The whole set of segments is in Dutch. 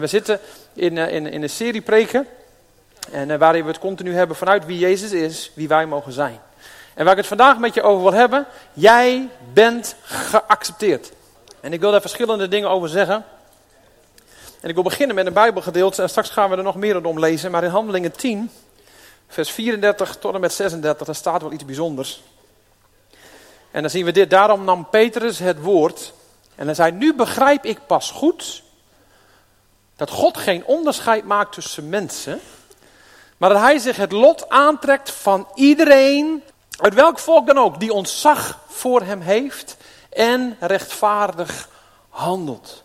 We zitten in een serie preken en waarin we het continu hebben vanuit wie Jezus is, wie wij mogen zijn. En waar ik het vandaag met je over wil hebben, jij bent geaccepteerd. En ik wil daar verschillende dingen over zeggen. En ik wil beginnen met een Bijbelgedeelte en straks gaan we er nog meer om lezen. Maar in Handelingen 10, vers 34 tot en met 36, daar staat wel iets bijzonders. En dan zien we dit: daarom nam Petrus het woord en hij zei: nu begrijp ik pas goed dat God geen onderscheid maakt tussen mensen, maar dat hij zich het lot aantrekt van iedereen, uit welk volk dan ook, die ontzag voor hem heeft en rechtvaardig handelt.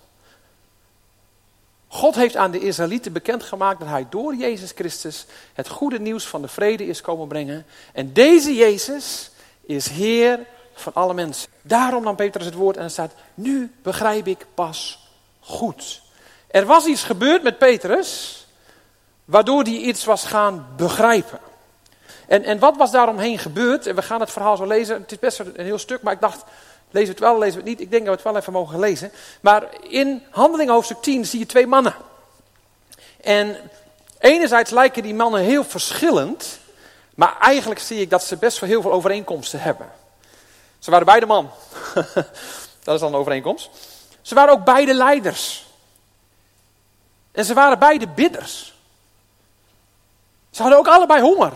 God heeft aan de Israëlieten bekendgemaakt dat hij door Jezus Christus het goede nieuws van de vrede is komen brengen. En deze Jezus is Heer van alle mensen. Daarom nam Petrus het woord en er staat: nu begrijp ik pas goed. Er was iets gebeurd met Petrus, waardoor hij iets was gaan begrijpen. En wat was daaromheen gebeurd? En we gaan het verhaal zo lezen. Het is best een heel stuk, maar ik dacht, lezen we het wel, lezen we het niet? Ik denk dat we het wel even mogen lezen. Maar in Handelingen hoofdstuk 10 zie je twee mannen. En enerzijds lijken die mannen heel verschillend, maar eigenlijk zie ik dat ze best wel heel veel overeenkomsten hebben. Ze waren beide man. Dat is dan een overeenkomst. Ze waren ook beide leiders. En ze waren beide bidders. Ze hadden ook allebei honger.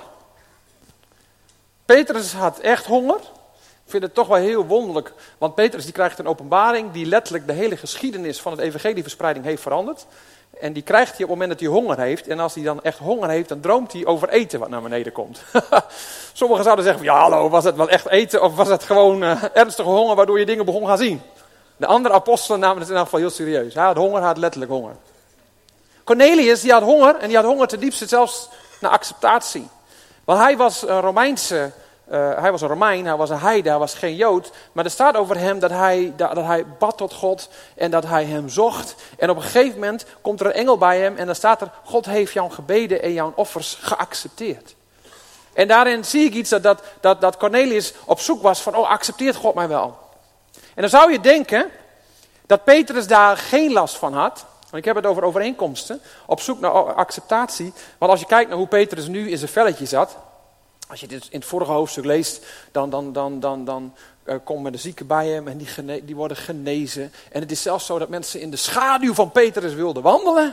Petrus had echt honger. Ik vind het toch wel heel wonderlijk. Want Petrus die krijgt een openbaring die letterlijk de hele geschiedenis van het evangelieverspreiding heeft veranderd. En die krijgt hij op het moment dat hij honger heeft. En als hij dan echt honger heeft, dan droomt hij over eten wat naar beneden komt. Sommigen zouden zeggen: ja hallo, was het wel echt eten of was het gewoon ernstige honger waardoor je dingen begon gaan zien? De andere apostelen namen het in elk geval heel serieus. Hij had honger, hij had letterlijk honger. Cornelius die had honger en die had honger ten diepste zelfs naar acceptatie. Want hij was een Romeinse, hij was een Romein, hij was een heide, hij was geen Jood. Maar er staat over hem dat hij bad tot God en dat hij hem zocht. En op een gegeven moment komt er een engel bij hem en dan staat er: God heeft jouw gebeden en jouw offers geaccepteerd. En daarin zie ik iets dat Cornelius op zoek was van: oh, accepteert God mij wel? En dan zou je denken dat Petrus daar geen last van had. Want ik heb het over overeenkomsten, op zoek naar acceptatie. Want als je kijkt naar hoe Petrus nu in zijn velletje zat, als je dit in het vorige hoofdstuk leest, dan komen de zieken bij hem en die worden genezen. En het is zelfs zo dat mensen in de schaduw van Petrus wilden wandelen.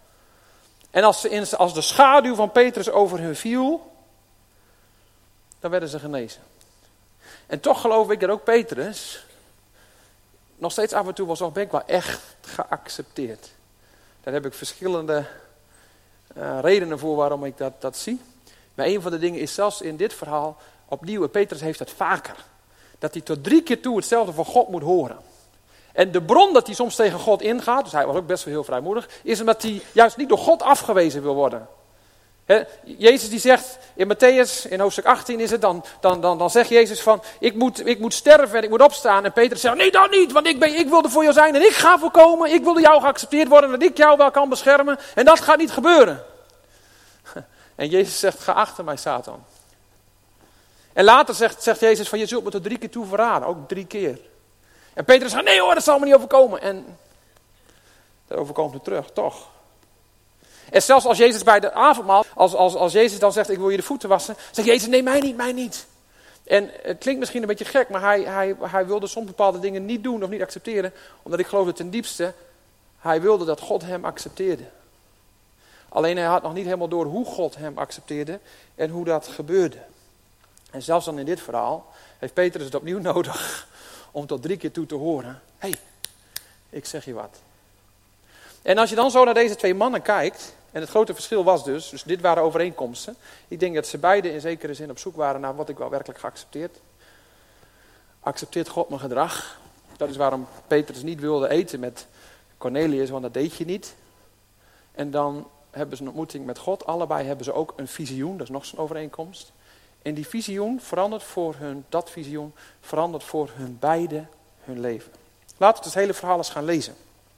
En als de schaduw van Petrus over hun viel, dan werden ze genezen. En toch geloof ik dat ook Petrus nog steeds af en toe was, ben ik wel echt geaccepteerd. Daar heb ik verschillende redenen voor waarom ik dat zie. Maar een van de dingen is zelfs in dit verhaal opnieuw, en Petrus heeft dat vaker, dat hij tot 3 keer toe hetzelfde van God moet horen. En de bron dat hij soms tegen God ingaat, dus hij was ook best wel heel vrijmoedig, is omdat hij juist niet door God afgewezen wil worden. Jezus die zegt in Matthäus, in hoofdstuk 18 is het, dan zegt Jezus van: ik moet sterven en ik moet opstaan. En Petrus zegt: nee, dat niet, want ik wil er voor jou zijn en ik ga voorkomen. Ik wil door jou geaccepteerd worden en dat ik jou wel kan beschermen. En dat gaat niet gebeuren. En Jezus zegt: ga achter mij, Satan. En later zegt Jezus van: je zult me tot 3 keer toe verraden, ook 3 keer. En Petrus zegt: nee hoor, dat zal me niet overkomen. En dat overkomt hem terug, toch. En zelfs als Jezus bij de avondmaal, als Jezus dan zegt: ik wil je de voeten wassen, zegt Jezus: nee, mij niet. En het klinkt misschien een beetje gek, maar hij wilde soms bepaalde dingen niet doen of niet accepteren, omdat ik geloof dat ten diepste hij wilde dat God hem accepteerde. Alleen hij had nog niet helemaal door hoe God hem accepteerde en hoe dat gebeurde. En zelfs dan in dit verhaal heeft Petrus het opnieuw nodig om tot 3 keer toe te horen: hey, ik zeg je wat. En als je dan zo naar deze twee mannen kijkt, en het grote verschil was dus dit waren overeenkomsten. Ik denk dat ze beide in zekere zin op zoek waren naar: wat ik wel werkelijk geaccepteerd. Accepteert God mijn gedrag? Dat is waarom Petrus niet wilde eten met Cornelius, want dat deed je niet. En dan hebben ze een ontmoeting met God. Allebei hebben ze ook een visioen, dat is nog zo'n overeenkomst. En die visioen verandert voor hun beide hun leven. Laten we het hele verhaal eens gaan lezen.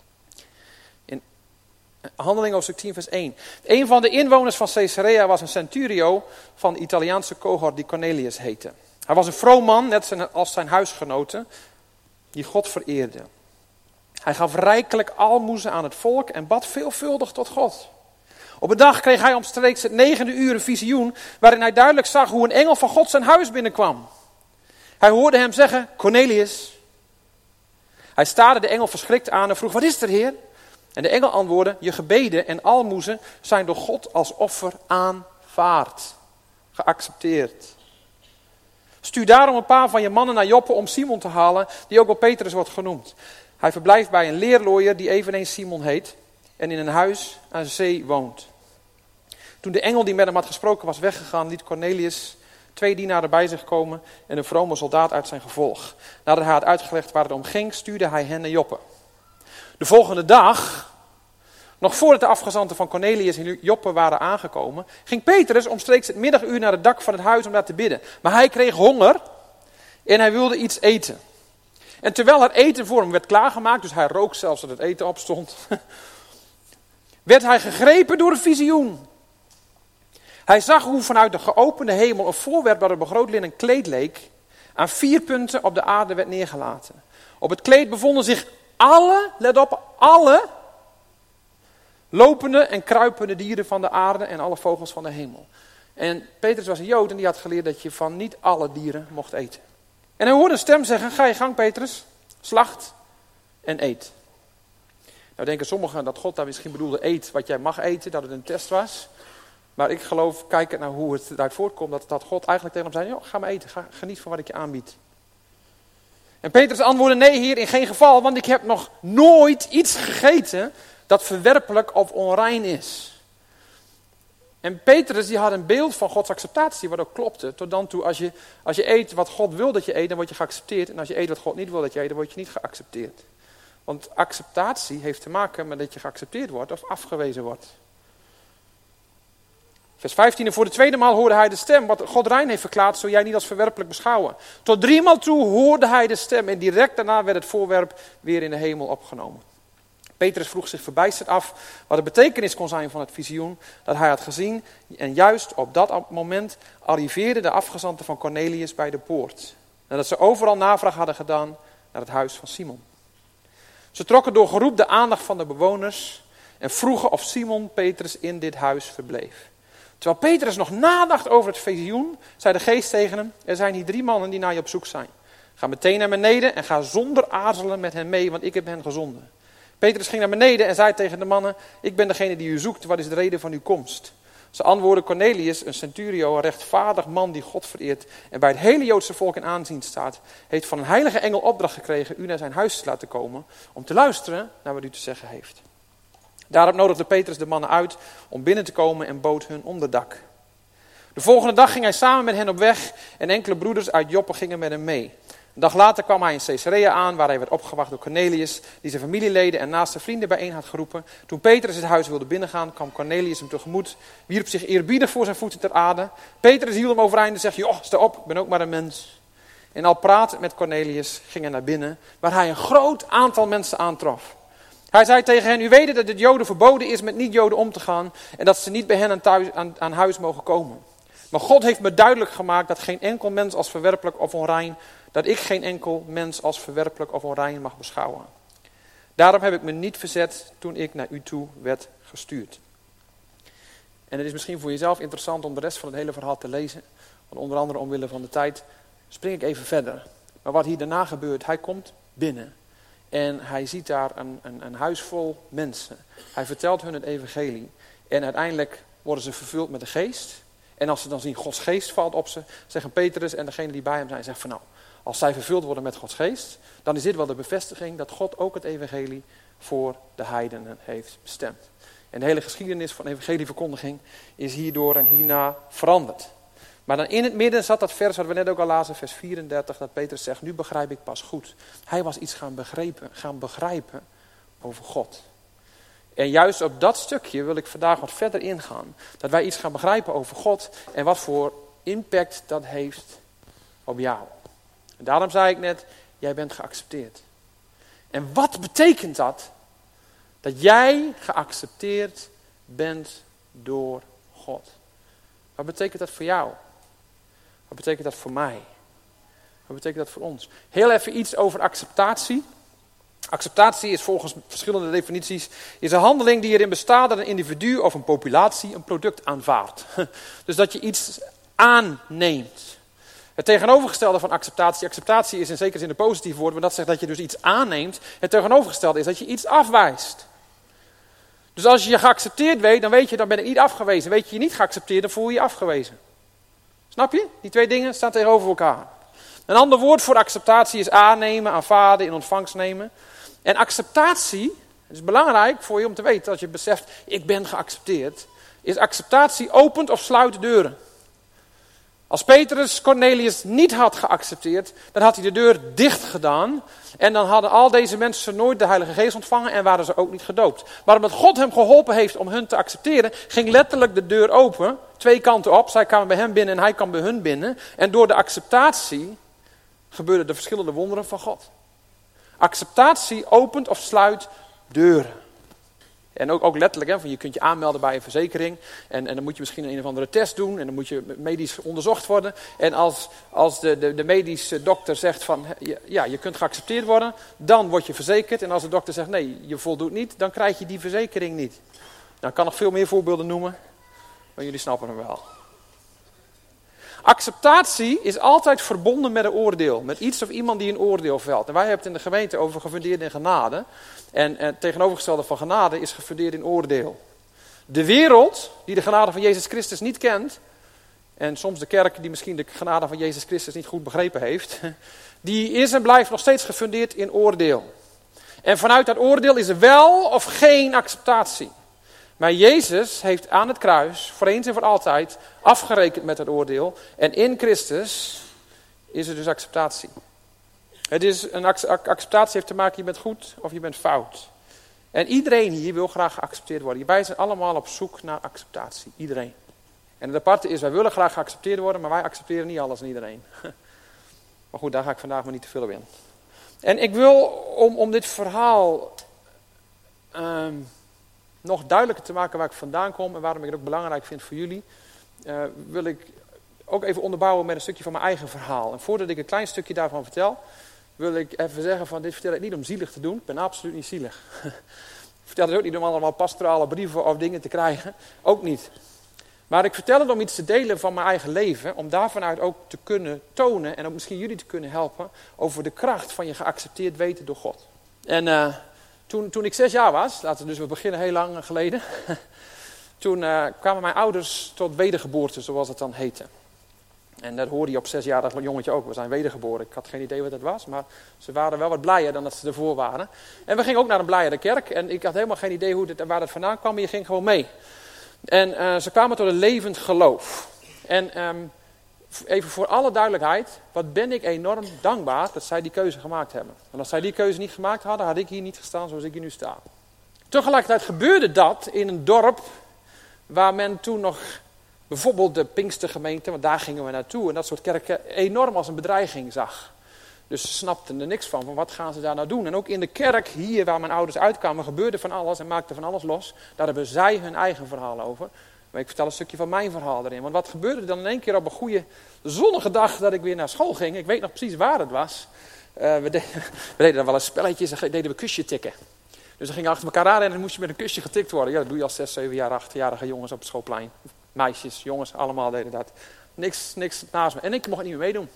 Handelingen hoofdstuk 10 vers 1. Een van de inwoners van Caesarea was een centurio van de Italiaanse cohort die Cornelius heette. Hij was een vroom man, net als zijn huisgenoten, die God vereerde. Hij gaf rijkelijk aalmoezen aan het volk en bad veelvuldig tot God. Op een dag kreeg hij omstreeks het 9e uur een visioen, waarin hij duidelijk zag hoe een engel van God zijn huis binnenkwam. Hij hoorde hem zeggen, Cornelius. Hij staarde de engel verschrikt aan en vroeg, wat is er, Heer? En de engel antwoordde, je gebeden en aalmoezen zijn door God als offer aanvaard, geaccepteerd. Stuur daarom een paar van je mannen naar Joppe om Simon te halen, die ook wel Petrus wordt genoemd. Hij verblijft bij een leerlooier die eveneens Simon heet en in een huis aan de zee woont. Toen de engel die met hem had gesproken was weggegaan, liet Cornelius 2 dienaren bij zich komen en een vrome soldaat uit zijn gevolg. Nadat hij had uitgelegd waar het om ging, stuurde hij hen naar Joppe. De volgende dag, nog voordat de afgezanten van Cornelius in Joppe waren aangekomen, ging Petrus omstreeks het middaguur naar het dak van het huis om daar te bidden. Maar hij kreeg honger en hij wilde iets eten. En terwijl het eten voor hem werd klaargemaakt, dus hij rook zelfs dat het eten opstond, werd hij gegrepen door een visioen. Hij zag hoe vanuit de geopende hemel een voorwerp dat op een groot linnen kleed leek, aan 4 punten op de aarde werd neergelaten. Op het kleed bevonden zich alle, let op, alle lopende en kruipende dieren van de aarde en alle vogels van de hemel. En Petrus was een Jood en die had geleerd dat je van niet alle dieren mocht eten. En hij hoorde een stem zeggen, ga je gang Petrus, slacht en eet. Nou denken sommigen dat God daar misschien bedoelde, eet wat jij mag eten, dat het een test was. Maar ik geloof, kijkend naar hoe het eruit voortkomt, dat God eigenlijk tegen hem zei, joh, ga maar eten, geniet van wat ik je aanbied. En Petrus antwoordde, nee Heer, in geen geval, want ik heb nog nooit iets gegeten dat verwerpelijk of onrein is. En Petrus die had een beeld van Gods acceptatie, wat ook klopte. Tot dan toe, als je eet wat God wil dat je eet, dan word je geaccepteerd. En als je eet wat God niet wil dat je eet, dan word je niet geaccepteerd. Want acceptatie heeft te maken met dat je geaccepteerd wordt of afgewezen wordt. Vers 15, en voor de tweede maal hoorde hij de stem, wat God rein heeft verklaard, zul jij niet als verwerpelijk beschouwen. Tot 3 maal toe hoorde hij de stem en direct daarna werd het voorwerp weer in de hemel opgenomen. Petrus vroeg zich verbijsterd af wat de betekenis kon zijn van het visioen dat hij had gezien. En juist op dat moment arriveerden de afgezanten van Cornelius bij de poort. Nadat ze overal navraag hadden gedaan naar het huis van Simon. Ze trokken door geroep de aandacht van de bewoners en vroegen of Simon Petrus in dit huis verbleef. Terwijl Petrus nog nadacht over het visioen, zei de geest tegen hem, er zijn hier 3 mannen die naar je op zoek zijn. Ga meteen naar beneden en ga zonder aarzelen met hen mee, want ik heb hen gezonden. Petrus ging naar beneden en zei tegen de mannen, ik ben degene die u zoekt, wat is de reden van uw komst? Ze antwoordden Cornelius, een centurio, een rechtvaardig man die God vereert en bij het hele Joodse volk in aanzien staat, heeft van een heilige engel opdracht gekregen u naar zijn huis te laten komen, om te luisteren naar wat u te zeggen heeft. Daarop nodigde Petrus de mannen uit om binnen te komen en bood hun onderdak. De volgende dag ging hij samen met hen op weg en enkele broeders uit Joppe gingen met hem mee. Een dag later kwam hij in Caesarea aan, waar hij werd opgewacht door Cornelius, die zijn familieleden en naaste vrienden bijeen had geroepen. Toen Petrus het huis wilde binnengaan, kwam Cornelius hem tegemoet, wierp zich eerbiedig voor zijn voeten ter aarde. Petrus hield hem overeind en zegt, joh, sta op, ik ben ook maar een mens. En al pratend met Cornelius ging hij naar binnen, waar hij een groot aantal mensen aantrof. Hij zei tegen hen, u weet dat het Joden verboden is met niet-Joden om te gaan en dat ze niet bij hen aan huis mogen komen. Maar God heeft me duidelijk gemaakt dat geen enkel mens als verwerpelijk of onrein, dat ik geen enkel mens als verwerpelijk of onrein mag beschouwen. Daarom heb ik me niet verzet toen ik naar u toe werd gestuurd. En het is misschien voor jezelf interessant om de rest van het hele verhaal te lezen. Want onder andere omwille van de tijd spring ik even verder. Maar wat hier daarna gebeurt, hij komt binnen. En hij ziet daar een huis vol mensen. Hij vertelt hun het evangelie. En uiteindelijk worden ze vervuld met de geest. En als ze dan zien Gods geest valt op ze, zeggen Petrus en degene die bij hem zijn, zeggen van nou, als zij vervuld worden met Gods geest, dan is dit wel de bevestiging dat God ook het evangelie voor de heidenen heeft bestemd. En de hele geschiedenis van evangelieverkondiging is hierdoor en hierna veranderd. Maar dan in het midden zat dat vers wat we net ook al lazen, vers 34, dat Petrus zegt, nu begrijp ik pas goed. Hij was iets gaan begrijpen over God. En juist op dat stukje wil ik vandaag wat verder ingaan. Dat wij iets gaan begrijpen over God en wat voor impact dat heeft op jou. En daarom zei ik net, jij bent geaccepteerd. En wat betekent dat? Dat jij geaccepteerd bent door God. Wat betekent dat voor jou? Wat betekent dat voor mij? Wat betekent dat voor ons? Heel even iets over acceptatie. Acceptatie is volgens verschillende definities is een handeling die erin bestaat dat een individu of een populatie een product aanvaardt. Dus dat je iets aanneemt. Het tegenovergestelde van acceptatie. Acceptatie is in zekere zin een positief woord, maar dat zegt dat je dus iets aanneemt. Het tegenovergestelde is dat je iets afwijst. Dus als je je geaccepteerd weet, dan weet je, dan ben ik niet afgewezen. Weet je je niet geaccepteerd, dan voel je je afgewezen. Snap je? Die twee dingen staan tegenover elkaar. Een ander woord voor acceptatie is aannemen, aanvaarden, in ontvangst nemen. En acceptatie, het is belangrijk voor je om te weten, als je beseft, ik ben geaccepteerd, is acceptatie opent of sluit deuren. Als Petrus Cornelius niet had geaccepteerd, dan had hij de deur dicht gedaan. En dan hadden al deze mensen nooit de Heilige Geest ontvangen en waren ze ook niet gedoopt. Maar omdat God hem geholpen heeft om hun te accepteren, ging letterlijk de deur open. Twee kanten op, zij kwamen bij hem binnen en hij kwam bij hun binnen. En door de acceptatie gebeurden de verschillende wonderen van God. Acceptatie opent of sluit deuren. En ook letterlijk, hè, van je kunt je aanmelden bij een verzekering. En dan moet je misschien een of andere test doen. En dan moet je medisch onderzocht worden. En als de medische dokter zegt van, ja, je kunt geaccepteerd worden. Dan word je verzekerd. En als de dokter zegt, nee, je voldoet niet. Dan krijg je die verzekering niet. Nou, ik kan nog veel meer voorbeelden noemen. Maar jullie snappen hem wel. Acceptatie is altijd verbonden met een oordeel. Met iets of iemand die een oordeel velt. En wij hebben het in de gemeente over gefundeerd in genade. En het tegenovergestelde van genade is gefundeerd in oordeel. De wereld die de genade van Jezus Christus niet kent. En soms de kerk die misschien de genade van Jezus Christus niet goed begrepen heeft. Die is en blijft nog steeds gefundeerd in oordeel. En vanuit dat oordeel is er wel of geen acceptatie. Maar Jezus heeft aan het kruis, voor eens en voor altijd, afgerekend met het oordeel. En in Christus is er dus acceptatie. Het is een acceptatie heeft te maken, je bent goed of je bent fout. En iedereen hier wil graag geaccepteerd worden. Wij zijn allemaal op zoek naar acceptatie. Iedereen. En het aparte is, wij willen graag geaccepteerd worden, maar wij accepteren niet alles en iedereen. Maar goed, daar ga ik vandaag maar niet te veel op in. En ik wil, om dit verhaal nog duidelijker te maken waar ik vandaan kom en waarom ik het ook belangrijk vind voor jullie, wil ik ook even onderbouwen met een stukje van mijn eigen verhaal. En voordat ik een klein stukje daarvan vertel, wil ik even zeggen van dit vertel ik niet om zielig te doen. Ik ben absoluut niet zielig. Ik vertel het ook niet om allemaal pastorale brieven of dingen te krijgen. Ook niet. Maar ik vertel het om iets te delen van mijn eigen leven. Om daarvanuit ook te kunnen tonen en ook misschien jullie te kunnen helpen over de kracht van je geaccepteerd weten door God. En toen ik 6 jaar was, we beginnen heel lang geleden. Toen kwamen mijn ouders tot wedergeboorte, zoals het dan heette. En dat hoorde je op 6-jarig jongetje ook. We zijn wedergeboren. Ik had geen idee wat dat was, maar ze waren wel wat blijer dan dat ze ervoor waren. En we gingen ook naar een blijere kerk. En ik had helemaal geen idee waar dat vandaan kwam, maar je ging gewoon mee. En ze kwamen tot een levend geloof. En even voor alle duidelijkheid, wat ben ik enorm dankbaar dat zij die keuze gemaakt hebben. Want als zij die keuze niet gemaakt hadden, had ik hier niet gestaan zoals ik hier nu sta. Tegelijkertijd gebeurde dat in een dorp waar men toen nog bijvoorbeeld de Pinkstergemeente, want daar gingen we naartoe, en dat soort kerken enorm als een bedreiging zag. Dus ze snapten er niks van wat gaan ze daar nou doen. En ook in de kerk hier waar mijn ouders uitkwamen gebeurde van alles en maakte van alles los. Daar hebben zij hun eigen verhaal over. Maar ik vertel een stukje van mijn verhaal erin. Want wat gebeurde er dan in één keer op een goede zonnige dag dat ik weer naar school ging. Ik weet nog precies waar het was. We deden dan wel een spelletje, dan deden we kusje tikken. Dus dan gingen achter elkaar aan en dan moest je met een kusje getikt worden. Ja, dat doe je als 6, 7 jaar, 8-jarige jongens op het schoolplein. Meisjes, jongens, allemaal deden dat. Niks naast me. En ik mocht niet meer meedoen.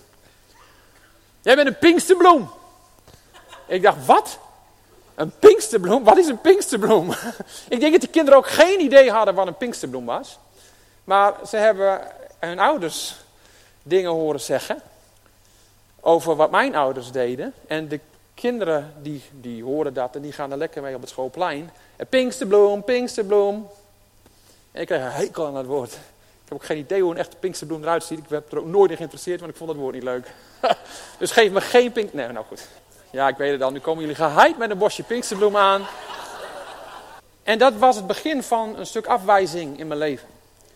Jij bent een Pinksterbloem. Ik dacht, wat? Een Pinksterbloem? Wat is een Pinksterbloem? Ik denk dat die kinderen ook geen idee hadden wat een Pinksterbloem was. Maar ze hebben hun ouders dingen horen zeggen over wat mijn ouders deden. En de kinderen die horen dat en die gaan er lekker mee op het schoolplein. En Pinksterbloem, Pinksterbloem. En ik kreeg een hekel aan dat woord. Ik heb ook geen idee hoe een echte Pinksterbloem eruit ziet. Ik heb er ook nooit in geïnteresseerd, want ik vond dat woord niet leuk. Dus geef me geen pink... Nee, nou goed. Ja, ik weet het al. Nu komen jullie geheid met een bosje Pinksterbloem aan. En dat was het begin van een stuk afwijzing in mijn leven.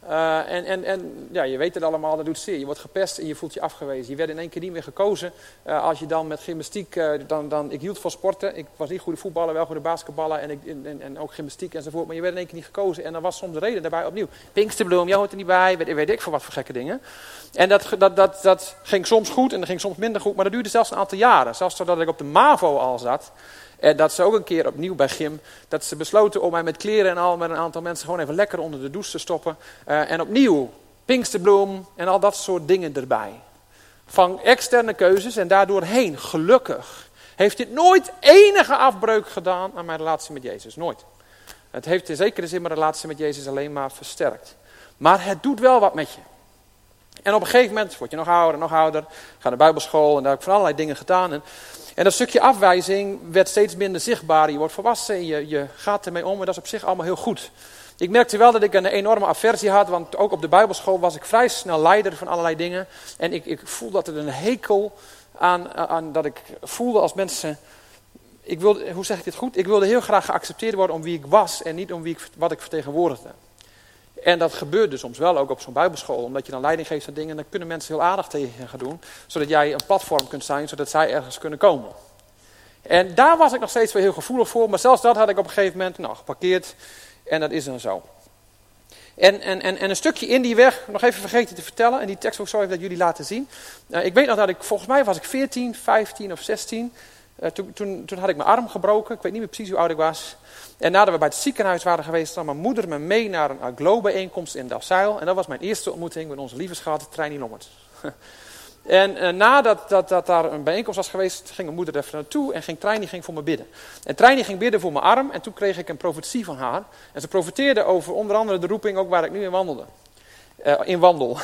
Ja, je weet het allemaal, dat doet zeer. Je wordt gepest en je voelt je afgewezen. Je werd in één keer niet meer gekozen. Als je dan met gymnastiek, ik hield van sporten. Ik was niet goede voetballer, wel goede basketballer en ook gymnastiek enzovoort. Maar je werd in één keer niet gekozen. En dan was soms de reden daarbij opnieuw. Pinksterbloem, jij hoort er niet bij, weet ik voor wat voor gekke dingen. En dat ging soms goed en dat ging soms minder goed. Maar dat duurde zelfs een aantal jaren. Zelfs zodat ik op de MAVO al zat. En dat ze ook een keer opnieuw bij gym, dat ze besloten om mij met kleren en al met een aantal mensen gewoon even lekker onder de douche te stoppen. En opnieuw Pinksterbloem en al dat soort dingen erbij. Van externe keuzes en daardoorheen, gelukkig, heeft dit nooit enige afbreuk gedaan aan mijn relatie met Jezus. Nooit. Het heeft in zekere zin mijn relatie met Jezus alleen maar versterkt. Maar het doet wel wat met je. En op een gegeven moment word je nog ouder, ga naar bijbelschool en daar heb ik van allerlei dingen gedaan. En dat stukje afwijzing werd steeds minder zichtbaar. Je wordt volwassen, je gaat ermee om en dat is op zich allemaal heel goed. Ik merkte wel dat ik een enorme aversie had, want ook op de bijbelschool was ik vrij snel leider van allerlei dingen. En ik voelde dat er een hekel aan dat ik voelde als mensen... hoe zeg ik dit goed? Ik wilde heel graag geaccepteerd worden om wie ik was en niet om wat ik vertegenwoordigde. En dat gebeurde soms wel, ook op zo'n bijbelschool. Omdat je dan leiding geeft aan dingen, dan kunnen mensen heel aardig tegen je gaan doen. Zodat jij een platform kunt zijn, zodat zij ergens kunnen komen. En daar was ik nog steeds wel heel gevoelig voor. Maar zelfs dat had ik op een gegeven moment geparkeerd. En dat is dan zo. En een stukje in die weg, nog even vergeten te vertellen. En die tekst wil ik zo even dat jullie laten zien. Ik weet nog dat volgens mij was ik 14, 15 of 16. Toen had ik mijn arm gebroken. Ik weet niet meer precies hoe oud ik was. En nadat we bij het ziekenhuis waren geweest, nam mijn moeder me mee naar een Glow-bijeenkomst in Delfzijl. En dat was mijn eerste ontmoeting met onze lieve schat, Treinie Lommert. En nadat daar een bijeenkomst was geweest, ging mijn moeder even naartoe en Treinie voor me bidden. En Treinie ging bidden voor mijn arm en toen kreeg ik een profetie van haar. En ze profeteerde over onder andere de roeping ook waar ik nu in wandel.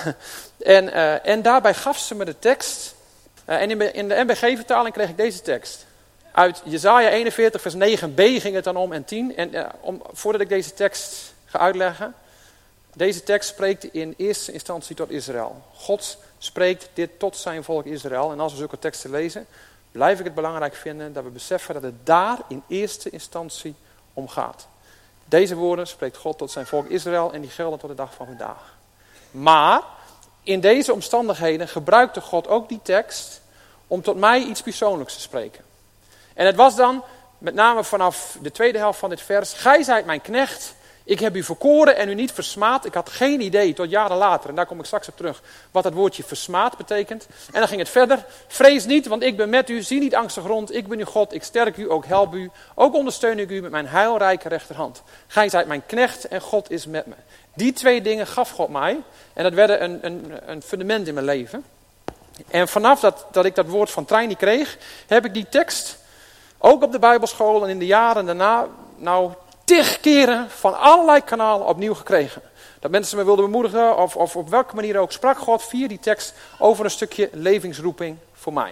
En daarbij gaf ze me de tekst. En in de NBG-vertaling kreeg ik deze tekst. Uit Jesaja 41 vers 9b ging het dan om en 10. En voordat ik deze tekst ga uitleggen. Deze tekst spreekt in eerste instantie tot Israël. God spreekt dit tot zijn volk Israël. En als we zulke teksten lezen, blijf ik het belangrijk vinden dat we beseffen dat het daar in eerste instantie om gaat. Deze woorden spreekt God tot zijn volk Israël en die gelden tot de dag van vandaag. Maar in deze omstandigheden gebruikte God ook die tekst om tot mij iets persoonlijks te spreken. En het was dan, met name vanaf de tweede helft van dit vers, gij zijt mijn knecht, ik heb u verkoren en u niet versmaad. Ik had geen idee tot jaren later, en daar kom ik straks op terug, wat dat woordje versmaad betekent. En dan ging het verder, vrees niet, want ik ben met u, zie niet angstig rond, ik ben uw God, ik sterk u, ook help u, ook ondersteun ik u met mijn heilrijke rechterhand. Gij zijt mijn knecht en God is met me. Die twee dingen gaf God mij en dat werden een fundament in mijn leven. En vanaf dat ik dat woord van Treinie kreeg, heb ik die tekst ook op de bijbelschool en in de jaren daarna, 10 keren van allerlei kanalen opnieuw gekregen. Dat mensen me wilden bemoedigen of op welke manier ook, sprak God via die tekst over een stukje levensroeping voor mij.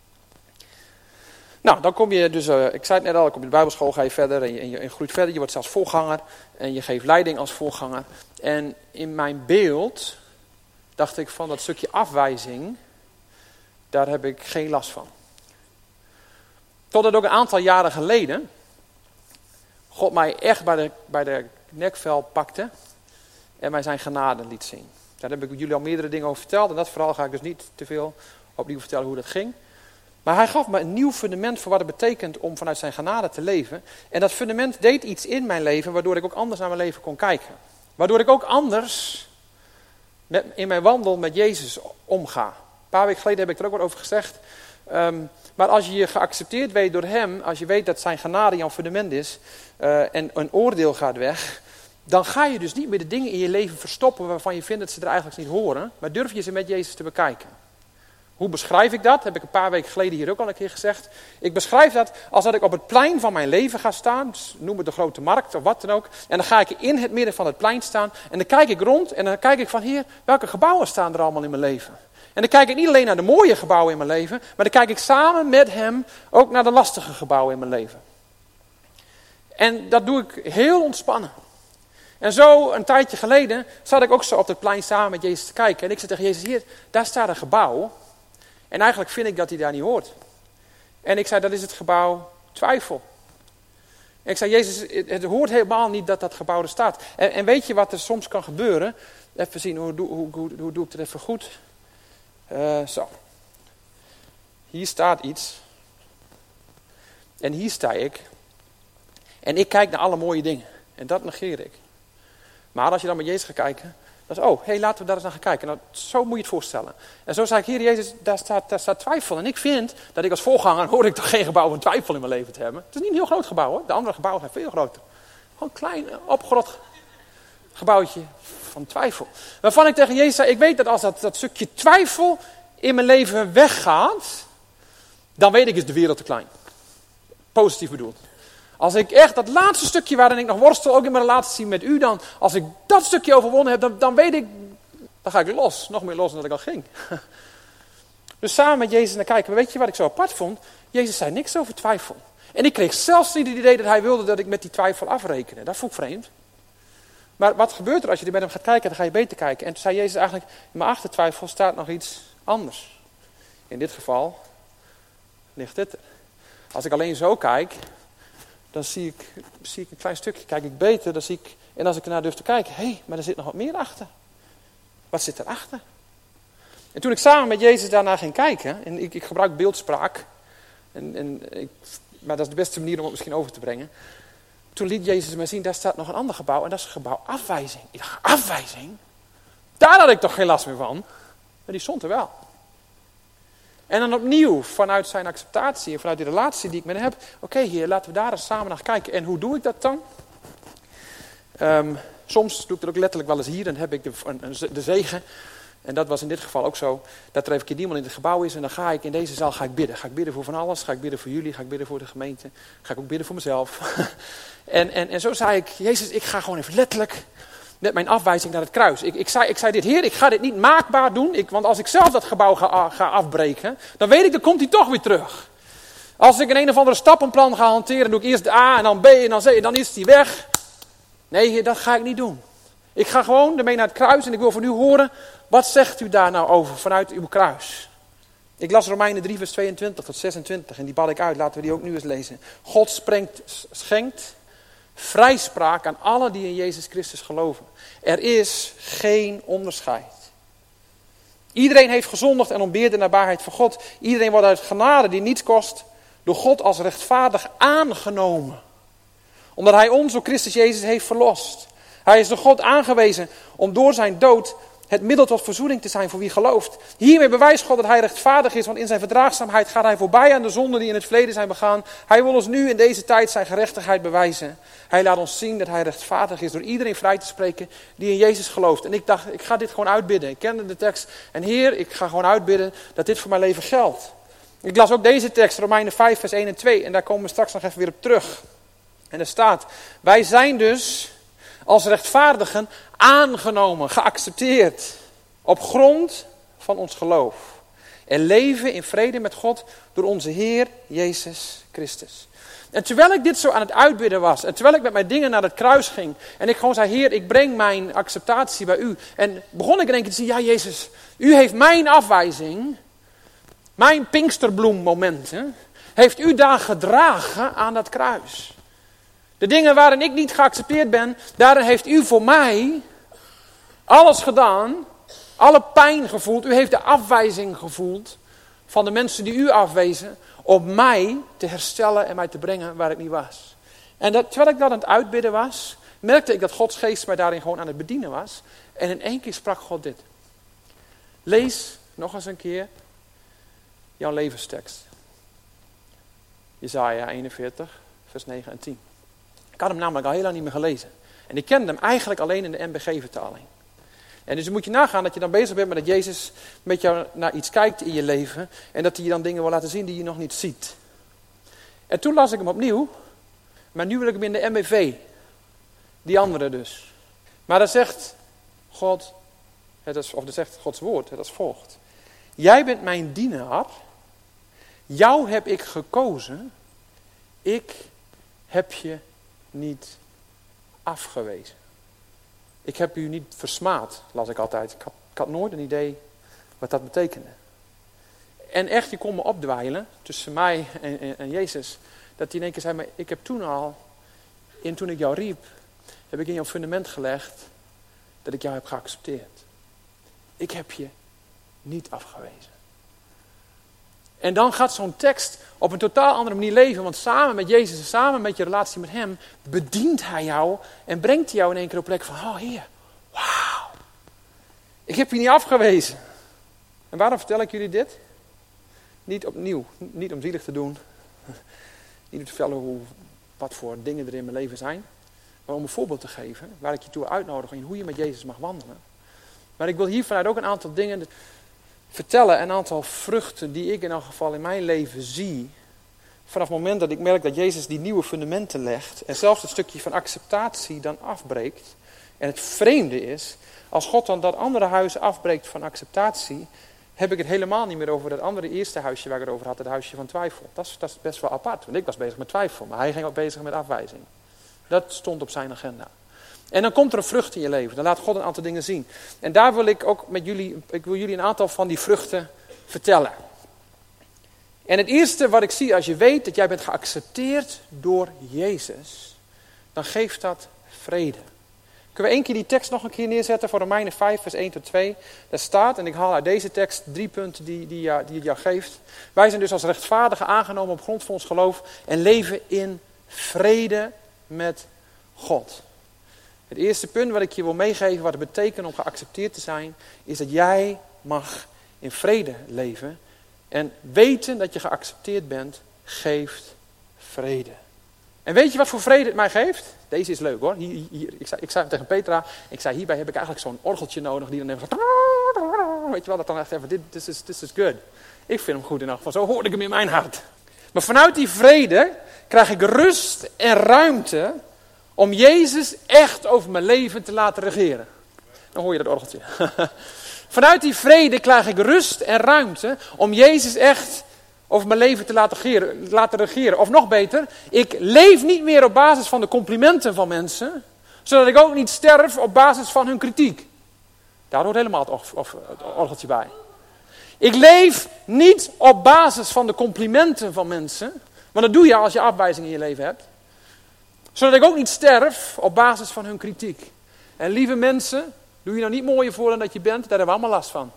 Nou, dan kom je dus, ik zei het net al, op de bijbelschool ga je verder en je groeit verder. Je wordt zelfs voorganger en je geeft leiding als voorganger. En in mijn beeld dacht ik van dat stukje afwijzing, daar heb ik geen last van. Totdat ook een aantal jaren geleden God mij echt bij de nekvel pakte en mij zijn genade liet zien. Daar heb ik jullie al meerdere dingen over verteld en dat verhaal ga ik dus niet te veel opnieuw vertellen hoe dat ging. Maar hij gaf me een nieuw fundament voor wat het betekent om vanuit zijn genade te leven. En dat fundament deed iets in mijn leven waardoor ik ook anders naar mijn leven kon kijken. Waardoor ik ook anders in mijn wandel met Jezus omga. Een paar weken geleden heb ik er ook wat over gezegd. Maar als je je geaccepteerd weet door hem, als je weet dat zijn genade jouw fundament is en een oordeel gaat weg, dan ga je dus niet meer de dingen in je leven verstoppen waarvan je vindt dat ze er eigenlijk niet horen, maar durf je ze met Jezus te bekijken. Hoe beschrijf ik dat? Heb ik een paar weken geleden hier ook al een keer gezegd. Ik beschrijf dat als dat ik op het plein van mijn leven ga staan, noem het de grote markt of wat dan ook, en dan ga ik in het midden van het plein staan en dan kijk ik rond en dan kijk ik van Heer, welke gebouwen staan er allemaal in mijn leven? En dan kijk ik niet alleen naar de mooie gebouwen in mijn leven, maar dan kijk ik samen met hem ook naar de lastige gebouwen in mijn leven. En dat doe ik heel ontspannen. En zo een tijdje geleden zat ik ook zo op het plein samen met Jezus te kijken. En ik zei tegen Jezus, Heer, daar staat een gebouw. En eigenlijk vind ik dat hij daar niet hoort. En ik zei, dat is het gebouw twijfel. En ik zei, Jezus, het hoort helemaal niet dat dat gebouw er staat. En weet je wat er soms kan gebeuren? Even zien, hoe doe ik het even goed? Zo. Hier staat iets. En hier sta ik. En ik kijk naar alle mooie dingen. En dat negeer ik. Maar als je dan met Jezus gaat kijken, dan is laten we daar eens naar gaan kijken. Nou, zo moet je het voorstellen. En zo zei ik, Heer Jezus, daar staat twijfel. En ik vind dat ik als voorganger, hoor ik toch geen gebouw van twijfel in mijn leven te hebben. Het is niet een heel groot gebouw hoor. De andere gebouwen zijn veel groter. Gewoon een klein, opgerot gebouwtje van twijfel. Waarvan ik tegen Jezus zei, ik weet dat als dat stukje twijfel in mijn leven weggaat, dan weet ik is de wereld te klein. Positief bedoeld. Als ik echt dat laatste stukje waarin ik nog worstel, ook in mijn relatie met u, dan als ik dat stukje overwonnen heb, dan weet ik, dan ga ik los. Nog meer los dan dat ik al ging. Dus samen met Jezus naar kijken. Maar weet je wat ik zo apart vond? Jezus zei niks over twijfel. En ik kreeg zelfs niet het idee dat hij wilde dat ik met die twijfel afrekende. Dat vond ik vreemd. Maar wat gebeurt er als je er met hem gaat kijken? Dan ga je beter kijken. En toen zei Jezus eigenlijk, maar achter twijfel staat nog iets anders. In dit geval ligt dit er. Als ik alleen zo kijk, dan zie ik een klein stukje. Kijk ik beter, dan zie ik. En als ik ernaar durf te kijken, maar er zit nog wat meer achter. Wat zit erachter? En toen ik samen met Jezus daarna ging kijken, en ik gebruik beeldspraak, maar dat is de beste manier om het misschien over te brengen. Toen liet Jezus mij zien, daar staat nog een ander gebouw, en dat is een gebouw afwijzing. Ik dacht, afwijzing? Daar had ik toch geen last meer van? Maar die stond er wel. En dan opnieuw, vanuit zijn acceptatie en vanuit die relatie die ik met hem heb. Oké, Heer, laten we daar eens samen naar kijken. En hoe doe ik dat dan? Soms doe ik dat ook letterlijk wel eens hier. Dan heb ik de zegen. En dat was in dit geval ook zo. Dat er even keer niemand in het gebouw is. En dan ga ik in deze zaal bidden. Ga ik bidden voor van alles. Ga ik bidden voor jullie. Ga ik bidden voor de gemeente. Ga ik ook bidden voor mezelf. en zo zei ik, Jezus, ik ga gewoon even letterlijk met mijn afwijzing naar het kruis. Ik zei dit, Heer, ik ga dit niet maakbaar doen. Want als ik zelf dat gebouw ga afbreken, dan weet ik, dan komt hij toch weer terug. Als ik een of andere stappenplan ga hanteren, doe ik eerst de A en dan B en dan C en dan is hij weg. Nee, Heer, dat ga ik niet doen. Ik ga gewoon ermee naar het kruis en ik wil van u horen, wat zegt u daar nou over vanuit uw kruis? Ik las Romeinen 3 vers 22 tot 26 en die bad ik uit. Laten we die ook nu eens lezen. God schenkt vrijspraak aan allen die in Jezus Christus geloven. Er is geen onderscheid. Iedereen heeft gezondigd en ontbeert de nabijheid van God. Iedereen wordt uit genade die niets kost, door God als rechtvaardig aangenomen. Omdat hij ons door Christus Jezus heeft verlost. Hij is door God aangewezen om door zijn dood het middel tot verzoening te zijn voor wie gelooft. Hiermee bewijst God dat hij rechtvaardig is, want in zijn verdraagzaamheid gaat hij voorbij aan de zonden die in het verleden zijn begaan. Hij wil ons nu in deze tijd zijn gerechtigheid bewijzen. Hij laat ons zien dat hij rechtvaardig is door iedereen vrij te spreken die in Jezus gelooft. En ik dacht, ik ga dit gewoon uitbidden. Ik kende de tekst. En Heer, ik ga gewoon uitbidden dat dit voor mijn leven geldt. Ik las ook deze tekst, Romeinen 5 vers 1 en 2. En daar komen we straks nog even weer op terug. En er staat, wij zijn dus als rechtvaardigen aangenomen, geaccepteerd, op grond van ons geloof. En leven in vrede met God door onze Heer Jezus Christus. En terwijl ik dit zo aan het uitbidden was, en terwijl ik met mijn dingen naar het kruis ging, en ik gewoon zei, Heer, ik breng mijn acceptatie bij u. En begon ik in één keer te zien, ja Jezus, u heeft mijn afwijzing, mijn Pinksterbloemmomenten, heeft u daar gedragen aan dat kruis. De dingen waarin ik niet geaccepteerd ben, daarin heeft u voor mij alles gedaan, alle pijn gevoeld. U heeft de afwijzing gevoeld van de mensen die u afwezen, om mij te herstellen en mij te brengen waar ik niet was. En terwijl ik dat aan het uitbidden was, merkte ik dat Gods geest mij daarin gewoon aan het bedienen was. En in één keer sprak God dit. Lees nog eens een keer jouw levenstekst. Jesaja 41, vers 9 en 10. Ik had hem namelijk al heel lang niet meer gelezen. En ik kende hem eigenlijk alleen in de NBG-vertaling. En dus moet je nagaan dat je dan bezig bent met dat Jezus met jou naar iets kijkt in je leven. En dat hij je dan dingen wil laten zien die je nog niet ziet. En toen las ik hem opnieuw. Maar nu wil ik hem in de NBV. Die andere dus. Maar dan zegt God, dat zegt Gods woord, het als volgt. Jij bent mijn dienaar. Jou heb ik gekozen. Ik heb je niet afgewezen. Ik heb u niet versmaad, las ik altijd. Ik had nooit een idee wat dat betekende. En echt, je kon me opdwijlen tussen mij en Jezus. Dat hij in één keer zei, maar ik heb toen al, toen ik jou riep, heb ik in jouw fundament gelegd dat ik jou heb geaccepteerd. Ik heb je niet afgewezen. En dan gaat zo'n tekst op een totaal andere manier leven. Want samen met Jezus en samen met je relatie met hem bedient hij jou en brengt hij jou in één keer op plek van, oh Heer, wauw. Ik heb je niet afgewezen. En waarom vertel ik jullie dit? Niet opnieuw, niet om zielig te doen. Niet om te vertellen wat voor dingen er in mijn leven zijn. Maar om een voorbeeld te geven waar ik je toe uitnodig in hoe je met Jezus mag wandelen. Maar ik wil hier vanuit ook een aantal dingen vertellen, een aantal vruchten die ik in elk geval in mijn leven zie. Vanaf het moment dat ik merk dat Jezus die nieuwe fundamenten legt en zelfs het stukje van acceptatie dan afbreekt. En het vreemde is, als God dan dat andere huis afbreekt van acceptatie, heb ik het helemaal niet meer over dat andere eerste huisje waar ik het over had, het huisje van twijfel. Dat is best wel apart, want ik was bezig met twijfel, maar hij ging ook bezig met afwijzing. Dat stond op zijn agenda. En dan komt er een vrucht in je leven. Dan laat God een aantal dingen zien. En daar wil ik ook met jullie, ik wil jullie een aantal van die vruchten vertellen. En het eerste wat ik zie, als je weet dat jij bent geaccepteerd door Jezus, dan geeft dat vrede. Kunnen we één keer die tekst nog een keer neerzetten voor Romeinen 5 vers 1 tot 2. Daar staat, en ik haal uit deze tekst 3 punten die het jou geeft. Wij zijn dus als rechtvaardigen aangenomen op grond van ons geloof en leven in vrede met God. Het eerste punt wat ik je wil meegeven, wat het betekent om geaccepteerd te zijn, is dat jij mag in vrede leven. En weten dat je geaccepteerd bent, geeft vrede. En weet je wat voor vrede het mij geeft? Deze is leuk hoor. Ik zei tegen Petra, hierbij heb ik eigenlijk zo'n orgeltje nodig die dan even weet je wel, dat dan echt even, this is good. Ik vind hem goed in elk geval, zo hoorde ik hem in mijn hart. Maar vanuit die vrede krijg ik rust en ruimte om Jezus echt over mijn leven te laten regeren. Dan hoor je dat orgeltje. Vanuit die vrede krijg ik rust en ruimte om Jezus echt over mijn leven te laten regeren. Of nog beter, ik leef niet meer op basis van de complimenten van mensen, zodat ik ook niet sterf op basis van hun kritiek. Daar hoort helemaal het orgeltje bij. Ik leef niet op basis van de complimenten van mensen, want dat doe je als je afwijzing in je leven hebt. Zodat ik ook niet sterf op basis van hun kritiek. En lieve mensen, doe je nou niet mooier voor dan dat je bent, daar hebben we allemaal last van.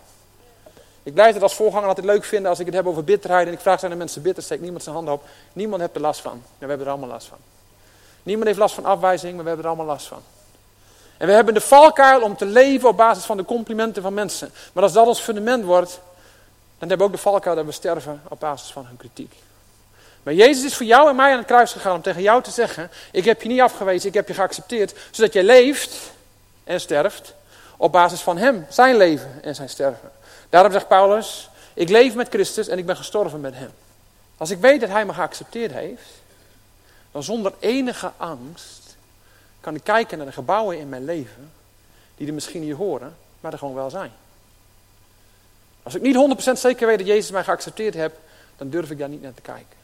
Ik blijf het als voorganger altijd leuk vinden als ik het heb over bitterheid. En ik vraag, zijn er mensen bitter? Steekt niemand zijn hand op. Niemand heeft er last van. Ja, we hebben er allemaal last van. Niemand heeft last van afwijzing, maar we hebben er allemaal last van. En we hebben de valkuil om te leven op basis van de complimenten van mensen. Maar als dat ons fundament wordt, dan hebben we ook de valkuil dat we sterven op basis van hun kritiek. Maar Jezus is voor jou en mij aan het kruis gegaan om tegen jou te zeggen, ik heb je niet afgewezen, ik heb je geaccepteerd, zodat jij leeft en sterft op basis van hem, zijn leven en zijn sterven. Daarom zegt Paulus, ik leef met Christus en ik ben gestorven met hem. Als ik weet dat hij me geaccepteerd heeft, dan zonder enige angst kan ik kijken naar de gebouwen in mijn leven, die er misschien niet horen, maar er gewoon wel zijn. Als ik niet 100% zeker weet dat Jezus mij geaccepteerd heeft, dan durf ik daar niet naar te kijken.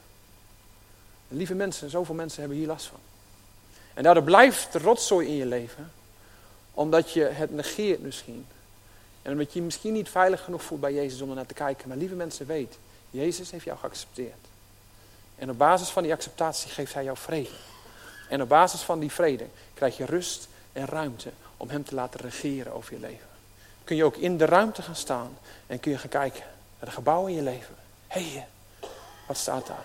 En lieve mensen, zoveel mensen hebben hier last van. En daardoor blijft de rotzooi in je leven, omdat je het negeert misschien. En omdat je je misschien niet veilig genoeg voelt bij Jezus om er naar te kijken. Maar lieve mensen, weet, Jezus heeft jou geaccepteerd. En op basis van die acceptatie geeft hij jou vrede. En op basis van die vrede krijg je rust en ruimte om hem te laten regeren over je leven. Kun je ook in de ruimte gaan staan en kun je gaan kijken naar de gebouwen in je leven. Hé, wat staat daar?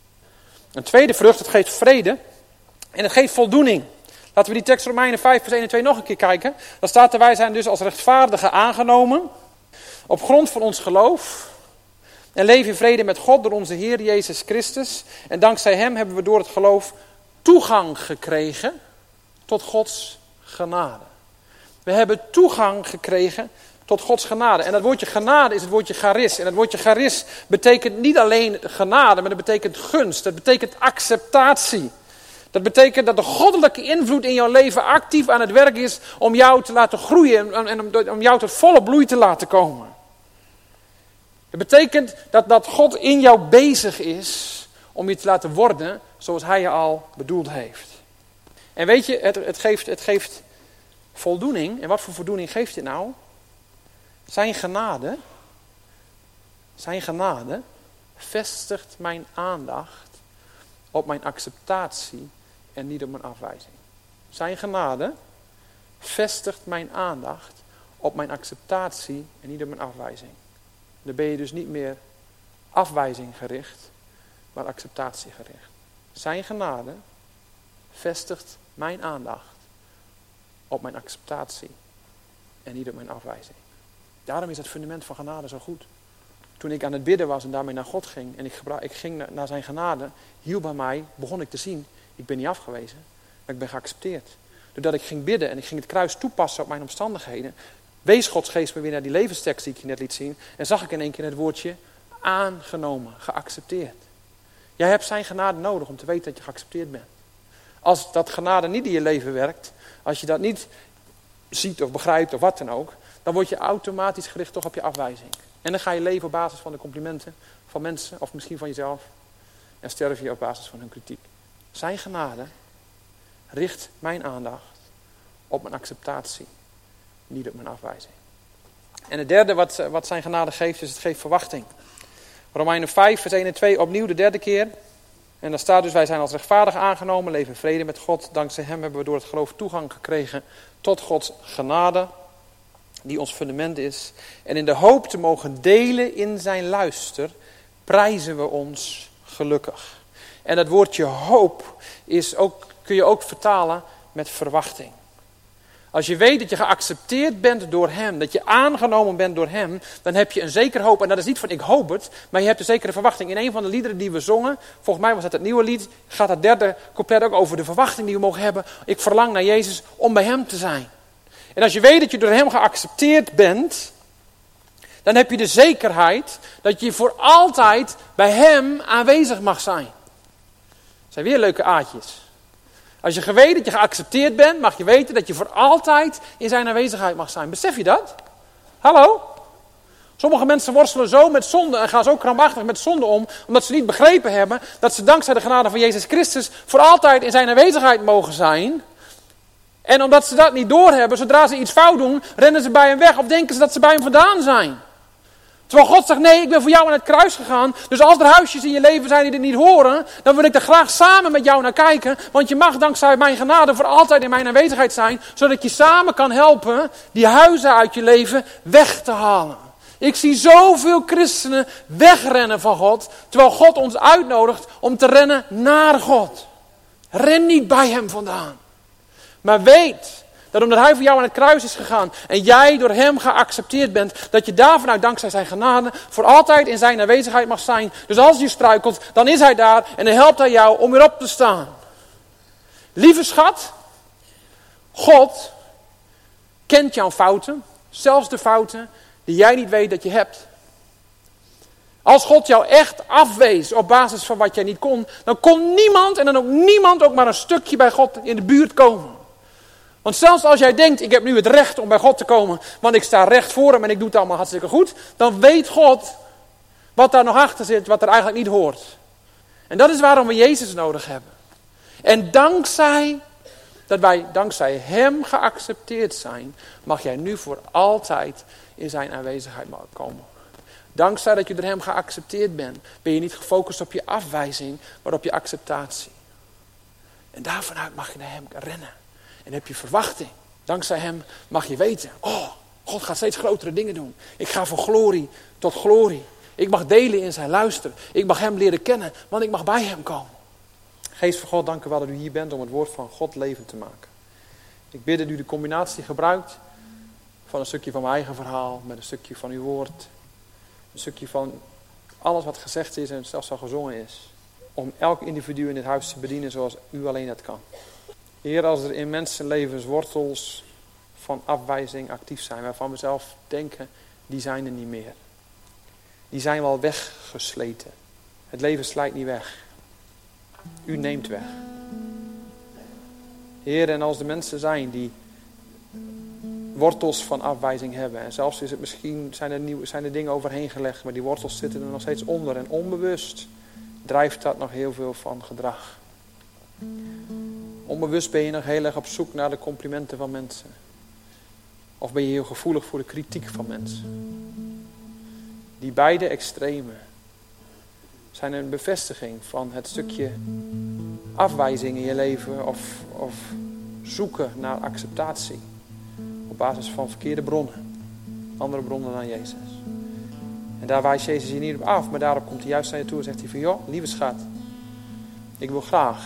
Een tweede vrucht, het geeft vrede en het geeft voldoening. Laten we die tekst Romeinen 5 vers 1 en 2 nog een keer kijken. Dan staat er, wij zijn dus als rechtvaardigen aangenomen op grond van ons geloof en leven in vrede met God door onze Heer Jezus Christus. En dankzij hem hebben we door het geloof toegang gekregen tot Gods genade. We hebben toegang gekregen tot Gods genade. En dat woordje genade is het woordje charis. En dat woordje charis betekent niet alleen genade, maar dat betekent gunst. Dat betekent acceptatie. Dat betekent dat de goddelijke invloed in jouw leven actief aan het werk is om jou te laten groeien en om jou tot volle bloei te laten komen. Het betekent dat God in jou bezig is om je te laten worden zoals hij je al bedoeld heeft. En weet je, het geeft voldoening. En wat voor voldoening geeft dit nou? Zijn genade vestigt mijn aandacht op mijn acceptatie en niet op mijn afwijzing. Zijn genade vestigt mijn aandacht op mijn acceptatie en niet op mijn afwijzing. Dan ben je dus niet meer afwijzing gericht, maar acceptatie gericht. Zijn genade vestigt mijn aandacht op mijn acceptatie en niet op mijn afwijzing. Daarom is het fundament van genade zo goed. Toen ik aan het bidden was en daarmee naar God ging en ik ging naar zijn genade, hielp bij mij, begon ik te zien, ik ben niet afgewezen, maar ik ben geaccepteerd. Doordat ik ging bidden en ik ging het kruis toepassen op mijn omstandigheden, wees Gods geest me weer naar die levenstekst die ik je net liet zien en zag ik in één keer het woordje aangenomen, geaccepteerd. Jij hebt zijn genade nodig om te weten dat je geaccepteerd bent. Als dat genade niet in je leven werkt, als je dat niet ziet of begrijpt of wat dan ook, dan word je automatisch gericht toch op je afwijzing. En dan ga je leven op basis van de complimenten van mensen of misschien van jezelf. En sterf je op basis van hun kritiek. Zijn genade richt mijn aandacht op mijn acceptatie, niet op mijn afwijzing. En het derde wat zijn genade geeft, is het geeft verwachting. Romeinen 5, vers 1 en 2, opnieuw de derde keer. En dan staat dus, wij zijn als rechtvaardig aangenomen, leven in vrede met God. Dankzij hem hebben we door het geloof toegang gekregen tot Gods genade, die ons fundament is. En in de hoop te mogen delen in zijn luister, prijzen we ons gelukkig. En dat woordje hoop kun je ook vertalen met verwachting. Als je weet dat je geaccepteerd bent door hem, dat je aangenomen bent door hem, dan heb je een zekere hoop. En dat is niet van ik hoop het, maar je hebt een zekere verwachting. In een van de liederen die we zongen, volgens mij was het nieuwe lied, gaat het derde couplet ook over de verwachting die we mogen hebben. Ik verlang naar Jezus om bij hem te zijn. En als je weet dat je door hem geaccepteerd bent, dan heb je de zekerheid dat je voor altijd bij hem aanwezig mag zijn. Dat zijn weer leuke aatjes. Als je weet dat je geaccepteerd bent, mag je weten dat je voor altijd in zijn aanwezigheid mag zijn. Besef je dat? Hallo? Sommige mensen worstelen zo met zonde en gaan zo krampachtig met zonde om, omdat ze niet begrepen hebben dat ze dankzij de genade van Jezus Christus voor altijd in zijn aanwezigheid mogen zijn. En omdat ze dat niet doorhebben, zodra ze iets fout doen, rennen ze bij hem weg of denken ze dat ze bij hem vandaan zijn. Terwijl God zegt, nee, ik ben voor jou aan het kruis gegaan. Dus als er huisjes in je leven zijn die dit niet horen, dan wil ik er graag samen met jou naar kijken. Want je mag dankzij mijn genade voor altijd in mijn aanwezigheid zijn. Zodat je samen kan helpen die huizen uit je leven weg te halen. Ik zie zoveel christenen wegrennen van God. Terwijl God ons uitnodigt om te rennen naar God. Ren niet bij hem vandaan. Maar weet dat omdat hij voor jou aan het kruis is gegaan en jij door hem geaccepteerd bent, dat je daar vanuit dankzij zijn genade voor altijd in zijn aanwezigheid mag zijn. Dus als je struikelt, dan is hij daar en dan helpt hij jou om weer op te staan. Lieve schat, God kent jouw fouten, zelfs de fouten die jij niet weet dat je hebt. Als God jou echt afwees op basis van wat jij niet kon, dan kon niemand en dan ook niemand ook maar een stukje bij God in de buurt komen. Want zelfs als jij denkt, ik heb nu het recht om bij God te komen, want ik sta recht voor hem en ik doe het allemaal hartstikke goed, dan weet God wat daar nog achter zit, wat er eigenlijk niet hoort. En dat is waarom we Jezus nodig hebben. En dat wij dankzij hem geaccepteerd zijn, mag jij nu voor altijd in zijn aanwezigheid komen. Dankzij dat je door hem geaccepteerd bent, ben je niet gefocust op je afwijzing, maar op je acceptatie. En daarvanuit mag je naar hem rennen. En heb je verwachting. Dankzij hem mag je weten, God gaat steeds grotere dingen doen. Ik ga van glorie tot glorie. Ik mag delen in zijn luister. Ik mag hem leren kennen, want ik mag bij hem komen. Geest van God, dank u wel dat u hier bent om het woord van God levend te maken. Ik bid dat u de combinatie gebruikt van een stukje van mijn eigen verhaal met een stukje van uw woord. Een stukje van alles wat gezegd is en zelfs al gezongen is. Om elk individu in dit huis te bedienen zoals u alleen het kan. Heer, als er in mensenlevens wortels van afwijzing actief zijn, waarvan we zelf denken, die zijn er niet meer. Die zijn wel weggesleten. Het leven slijt niet weg. U neemt weg. Heer, en als er mensen zijn die wortels van afwijzing hebben, en zelfs is het misschien, zijn er dingen overheen gelegd, maar die wortels zitten er nog steeds onder en onbewust drijft dat nog heel veel van gedrag. Onbewust ben je nog heel erg op zoek naar de complimenten van mensen. Of ben je heel gevoelig voor de kritiek van mensen. Die beide extremen zijn een bevestiging van het stukje afwijzing in je leven of zoeken naar acceptatie. basis van verkeerde bronnen. Andere bronnen dan Jezus. En daar wijst Jezus je niet op af, maar daarop komt hij juist naar je toe en zegt hij van, joh, lieve schat, ik wil graag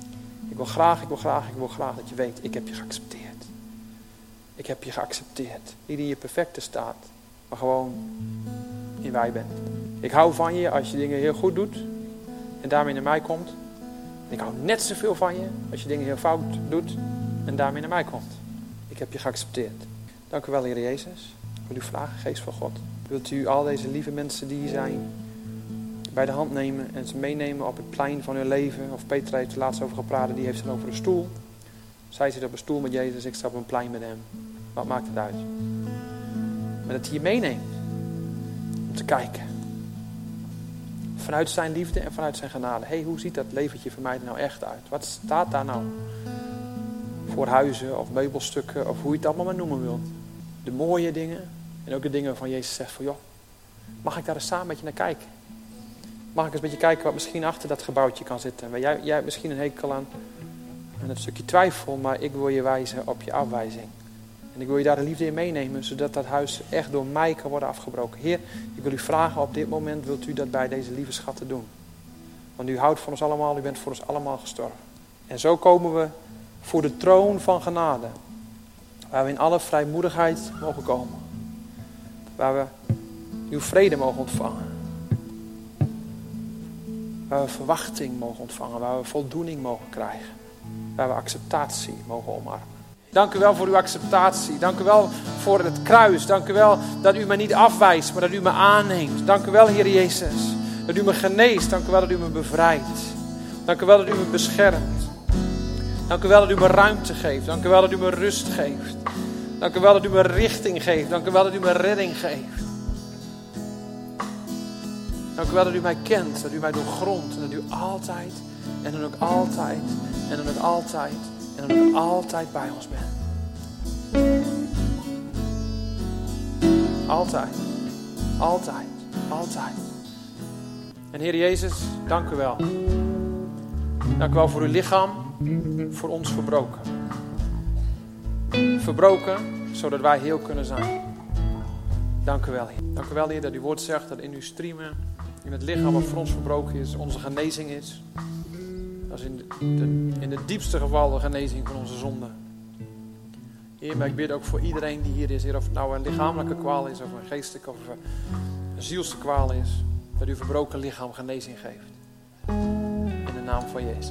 dat je weet, ik heb je geaccepteerd. Ik heb je geaccepteerd. Niet in je perfecte staat, maar gewoon in wie je bent. Ik hou van je als je dingen heel goed doet en daarmee naar mij komt. En ik hou net zoveel van je als je dingen heel fout doet en daarmee naar mij komt. Ik heb je geaccepteerd. Dank u wel, Heer Jezus. Ik wil u vragen, Geest van God. Wilt u al deze lieve mensen die hier zijn bij de hand nemen en ze meenemen op het plein van hun leven? Of Peter heeft er laatst over gepraat, die heeft het over een stoel. Zij zit op een stoel met Jezus, ik sta op een plein met hem. Wat maakt het uit? Maar dat hij je meeneemt om te kijken. Vanuit zijn liefde en vanuit zijn genade. Hé, hoe ziet dat leventje voor mij er nou echt uit? Wat staat daar nou voor huizen of meubelstukken of hoe je het allemaal maar noemen wilt? De mooie dingen en ook de dingen waarvan Jezus zegt van, joh, mag ik daar eens samen met je naar kijken? Mag ik eens met je kijken wat misschien achter dat gebouwtje kan zitten? Jij hebt misschien een hekel aan een stukje twijfel, maar ik wil je wijzen op je afwijzing. En ik wil je daar de liefde in meenemen, zodat dat huis echt door mij kan worden afgebroken. Heer, ik wil u vragen op dit moment, wilt u dat bij deze lieve schatten doen? Want u houdt van ons allemaal, u bent voor ons allemaal gestorven. En zo komen we voor de troon van genade. Waar we in alle vrijmoedigheid mogen komen. Waar we uw vrede mogen ontvangen. Waar we verwachting mogen ontvangen. Waar we voldoening mogen krijgen. Waar we acceptatie mogen omarmen. Dank u wel voor uw acceptatie. Dank u wel voor het kruis. Dank u wel dat u me niet afwijst, maar dat u me aanneemt. Dank u wel, Heer Jezus. Dat u me geneest. Dank u wel dat u me bevrijdt. Dank u wel dat u me beschermt. Dank u wel dat u me ruimte geeft. Dank u wel dat u me rust geeft. Dank u wel dat u me richting geeft. Dank u wel dat u me redding geeft. Dank u wel dat u mij kent. Dat u mij doorgrondt. En dat u altijd en dan ook altijd en dan ook altijd en dan ook altijd bij ons bent. Altijd. Altijd. Altijd. En Heer Jezus, dank u wel. Dank u wel voor uw lichaam, voor ons verbroken. Verbroken, zodat wij heel kunnen zijn. Dank u wel, Heer. Dank u wel, Heer, dat uw woord zegt dat in uw striemen, in het lichaam wat voor ons verbroken is, onze genezing is. Dat is in de diepste geval de genezing van onze zonde. Heer, maar ik bid ook voor iedereen die hier is, Heer, of het nou een lichamelijke kwaal is, of een geestelijke of een zielse kwaal is, dat uw verbroken lichaam genezing geeft. In de naam van Jezus.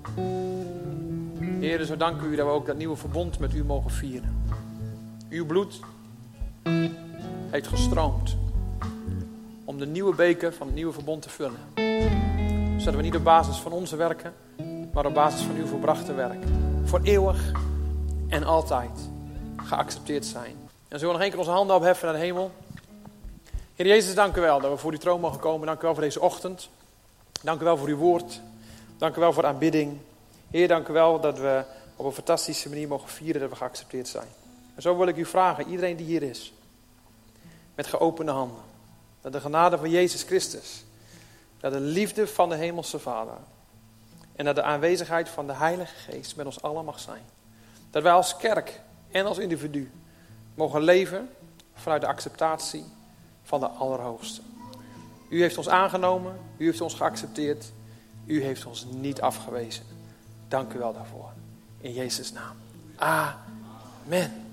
Heer, zo danken u dat we ook dat nieuwe verbond met u mogen vieren. Uw bloed heeft gestroomd om de nieuwe beker van het nieuwe verbond te vullen. Zodat we niet op basis van onze werken, maar op basis van uw volbrachte werk voor eeuwig en altijd geaccepteerd zijn. En zullen we nog één keer onze handen opheffen naar de hemel. Heer Jezus, dank u wel dat we voor uw troon mogen komen. Dank u wel voor deze ochtend. Dank u wel voor uw woord. Dank u wel voor de aanbidding. Heer, dank u wel dat we op een fantastische manier mogen vieren dat we geaccepteerd zijn. En zo wil ik u vragen, iedereen die hier is, met geopende handen, dat de genade van Jezus Christus, dat de liefde van de Hemelse Vader en dat de aanwezigheid van de Heilige Geest met ons allen mag zijn. Dat wij als kerk en als individu mogen leven vanuit de acceptatie van de Allerhoogste. U heeft ons aangenomen, u heeft ons geaccepteerd, u heeft ons niet afgewezen. Dank u wel daarvoor. In Jezus' naam. Amen.